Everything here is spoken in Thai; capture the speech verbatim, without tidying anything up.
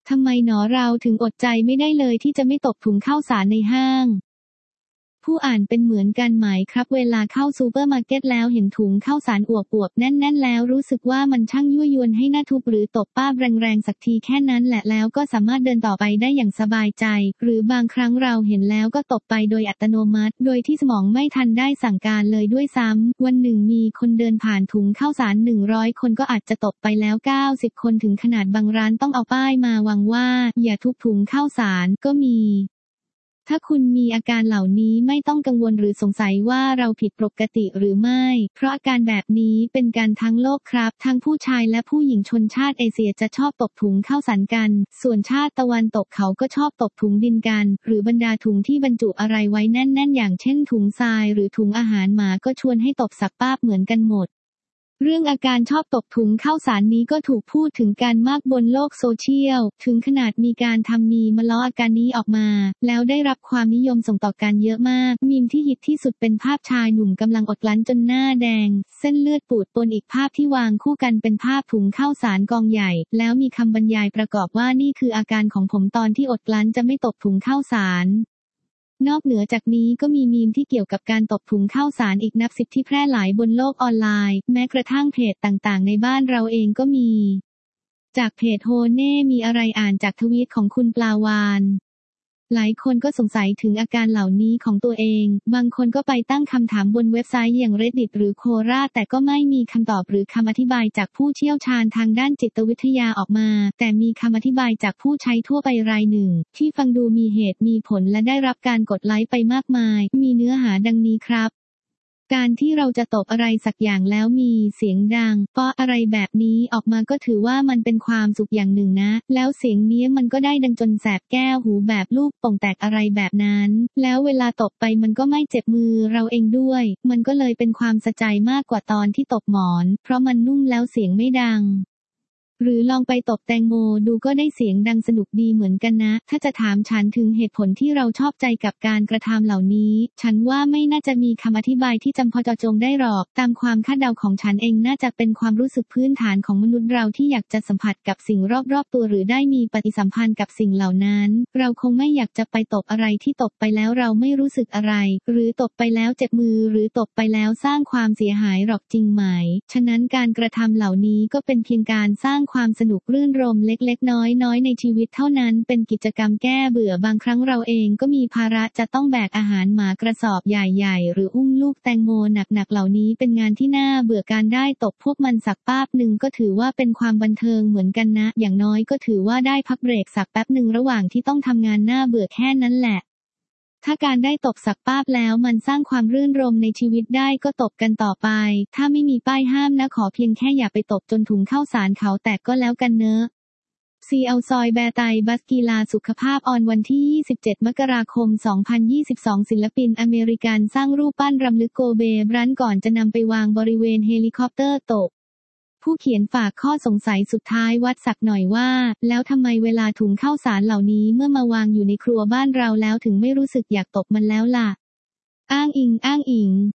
ทำไมหนอเราถึงอดใจไม่ได้เลยที่จะไม่ตบถุงข้าวสารในห้างผู้อ่านเป็นเหมือนกันไหมครับเวลาเข้าซูเปอร์มาร์เก็ตแล้วเห็นถุงข้าวสารอวบๆแน่นๆแล้วรู้สึกว่ามันช่างยั่วยวนให้หน้าทุบหรือตบป้าบแรงๆสักทีแค่นั้นแหละแล้วก็สามารถเดินต่อไปได้อย่างสบายใจหรือบางครั้งเราเห็นแล้วก็ตบไปโดยอัตโนมัติโดยที่สมองไม่ทันได้สั่งการเลยด้วยซ้ำวันหนึ่งมีคนเดินผ่านถุงข้าวสารหนึ่งร้อยคนก็อาจจะตบไปแล้วเก้าสิบคนถึงขนาดบางร้านต้องเอาป้ายมาวางว่าอย่าทุบถุงข้าวสารก็มีถ้าคุณมีอาการเหล่านี้ไม่ต้องกังวลหรือสงสัยว่าเราผิดปกติหรือไม่เพราะอาการแบบนี้เป็นการทั้งโลกครับทั้งผู้ชายและผู้หญิงชนชาติเอเชียจะชอบตบถุงข้าวสารกันส่วนชาติตะวันตกเขาก็ชอบตบถุงดินกันหรือบรรดาถุงที่บรรจุอะไรไว้แน่นๆอย่างเช่นถุงทรายหรือถุงอาหารหมาก็ชวนให้ตบสักป้าบเหมือนกันหมดเรื่องอาการชอบตบถุงข้าวสารนี้ก็ถูกพูดถึงกันมากบนโลกโซเชียลถึงขนาดมีการทำมีมล้ออาการนี้ออกมาแล้วได้รับความนิยมส่งต่อกันเยอะมากมีมที่ฮิตที่สุดเป็นภาพชายหนุ่มกำลังอดกลั้นจนหน้าแดงเส้นเลือดปูดปนอีกภาพที่วางคู่กันเป็นภาพถุงข้าวสารกองใหญ่แล้วมีคำบรรยายประกอบว่านี่คืออาการของผมตอนที่อดกลั้นจะไม่ตบถุงข้าวสารนอกเหนือจากนี้ก็มีมีมที่เกี่ยวกับการตบถุงข้าวสารอีกนับสิบที่แพร่หลายบนโลกออนไลน์แม้กระทั่งเพจต่างๆในบ้านเราเองก็มีจากเพจโฮเน่มีอะไรอ่านจากทวีตของคุณปลาวาฬหลายคนก็สงสัยถึงอาการเหล่านี้ของตัวเองบางคนก็ไปตั้งคำถามบนเว็บไซต์อย่าง Reddit หรือ Quora แต่ก็ไม่มีคำตอบหรือคำอธิบายจากผู้เชี่ยวชาญทางด้านจิตวิทยาออกมาแต่มีคำอธิบายจากผู้ใช้ทั่วไปรายหนึ่งที่ฟังดูมีเหตุมีผลและได้รับการกดไลค์ไปมากมายมีเนื้อหาดังนี้ครับการที่เราจะตบอะไรสักอย่างแล้วมีเสียงดังเพราะอะไรแบบนี้ออกมาก็ถือว่ามันเป็นความสุขอย่างหนึ่งนะแล้วเสียงนี้มันก็ได้ดังจนแสบแก้วหูแบบลูกโป่งแตกอะไรแบบนั้นแล้วเวลาตบไปมันก็ไม่เจ็บมือเราเองด้วยมันก็เลยเป็นความสะใจมากกว่าตอนที่ตบหมอนเพราะมันนุ่มแล้วเสียงไม่ดังหรือลองไปตบแตงโมดูก็ได้เสียงดังสนุกดีเหมือนกันนะถ้าจะถามฉันถึงเหตุผลที่เราชอบใจกับการกระทำเหล่านี้ฉันว่าไม่น่าจะมีคำอธิบายที่จำพอเจาะจงได้หรอกตามความคาดเดาของฉันเองน่าจะเป็นความรู้สึกพื้นฐานของมนุษย์เราที่อยากจะสัมผัสกับสิ่งรอบๆตัวหรือได้มีปฏิสัมพันธ์กับสิ่งเหล่านั้นเราคงไม่อยากจะไปตบอะไรที่ตบไปแล้วเราไม่รู้สึกอะไรหรือตบไปแล้วเจ็บมือหรือตบไปแล้วสร้างความเสียหายหรอกจริงไหมฉะนั้นการกระทำเหล่านี้ก็เป็นเพียงการสร้างความสนุกรื่นรมเล็กๆน้อยๆในชีวิตเท่านั้นเป็นกิจกรรมแก้เบื่อบางครั้งเราเองก็มีภาระจะต้องแบกอาหารหมากระสอบใหญ่ๆหรืออุ้มลูกแตงโมหนักๆเหล่านี้เป็นงานที่น่าเบื่อการได้ตบพวกมันสักป้าบหนึ่งก็ถือว่าเป็นความบันเทิงเหมือนกันนะอย่างน้อยก็ถือว่าได้พักเบรกสักแป๊บหนึ่งระหว่างที่ต้องทำงานน่าเบื่อแค่นั้นแหละถ้าการได้ตบสักป้าบแล้วมันสร้างความรื่นรมในชีวิตได้ก็ตบกันต่อไปถ้าไม่มีป้ายห้ามนะขอเพียงแค่อย่าไปตบจนถุงข้าวสารเขาแตกก็แล้วกันเนอะซีเอาซอยแบร์ไตบัสกีฬาสุขภาพออนวันที่ยี่สิบเจ็ดมกราคมสองพันยี่สิบสองศิลปินอเมริกันสร้างรูปปั้นรำลึกโกเบบรันก่อนจะนำไปวางบริเวณเฮลิคอปเตอร์ตกผู้เขียนฝากข้อสงสัยสุดท้ายวัดสักหน่อยว่าแล้วทำไมเวลาถุงข้าวสารเหล่านี้เมื่อมาวางอยู่ในครัวบ้านเราแล้วถึงไม่รู้สึกอยากตบมันแล้วล่ะอ้างอิงอ้างอิง